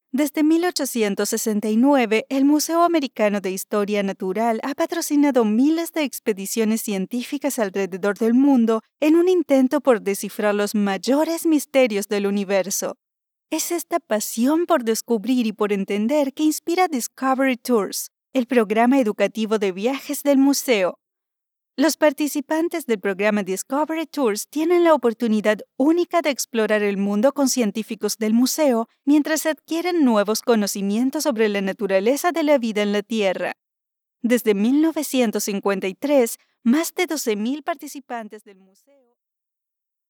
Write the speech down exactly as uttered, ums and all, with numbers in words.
Desde mil ochocientos sesenta y nueve, el Museo Americano de Historia Natural ha patrocinado miles de expediciones científicas alrededor del mundo en un intento por descifrar los mayores misterios del universo. Es esta pasión por descubrir y por entender que inspira Discovery Tours, el programa educativo de viajes del museo. Los participantes del programa Discovery Tours tienen la oportunidad única de explorar el mundo con científicos del museo mientras adquieren nuevos conocimientos sobre la naturaleza de la vida en la Tierra. Desde mil novecientos cincuenta y tres, más de doce mil participantes del museo